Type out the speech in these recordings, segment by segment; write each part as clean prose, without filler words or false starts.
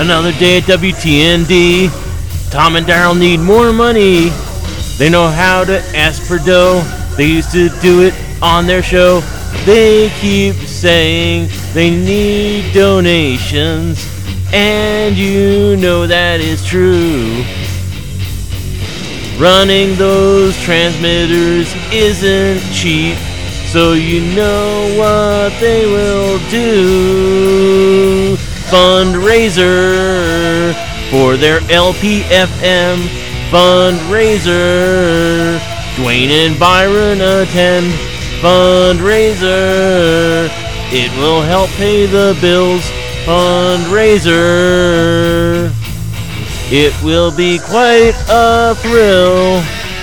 Another day at WTND. Tom and Daryl need more money. They know how to ask for dough. They used to do it on their show. They keep saying they need donations, and you know that is true. Running those transmitters isn't cheap, so you know what they will do. Fundraiser for their LPFM fundraiser. Dwayne and Byron attend. Fundraiser. It will help pay the bills. Fundraiser. It will be quite a thrill.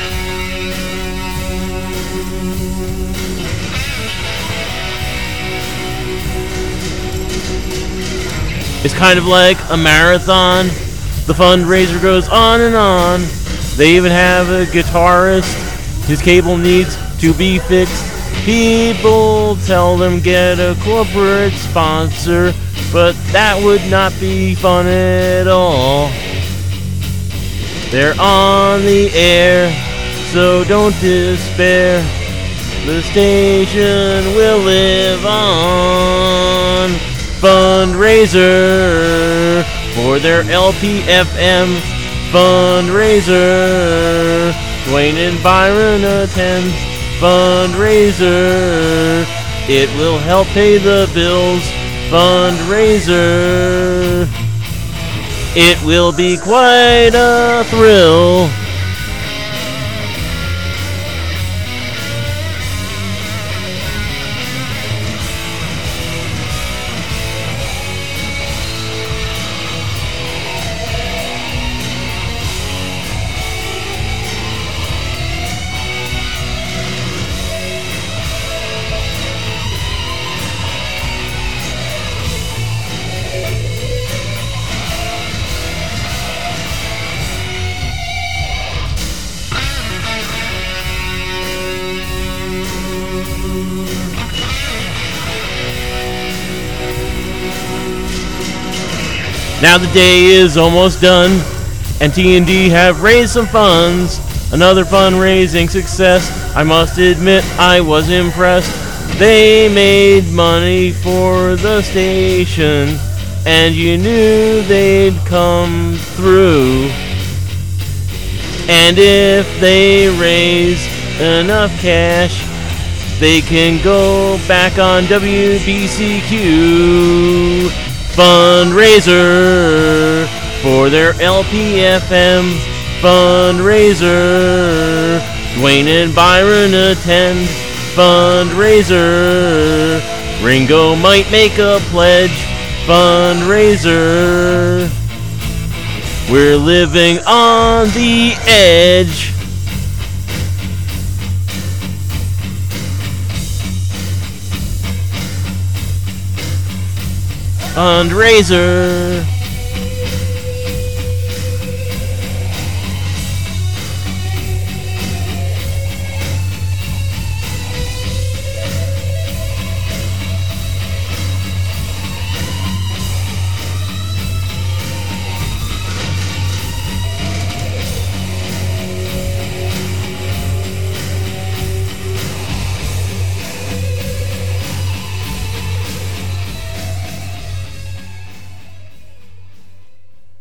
It's kind of like a marathon. The fundraiser goes on and on. They even have a guitarist. His cable needs to be fixed. People tell them get a corporate sponsor, but that would not be fun at all. They're on the air, so don't despair. The station will live on. Fundraiser for their LPFM fundraiser. Dwayne and Byron attend. Fundraiser. It will help pay the bills. Fundraiser. It will be quite a thrill. Now the day is almost done, and TND have raised some funds. Another fundraising success. I must admit I was impressed. They made money for the station, and you knew they'd come through. And if they raise enough cash, they can go back on WBCQ. Fundraiser for their LPFM fundraiser. Dwayne and Byron attend. Fundraiser. Ringo might make a pledge. Fundraiser. We're living on the edge. Fundraiser.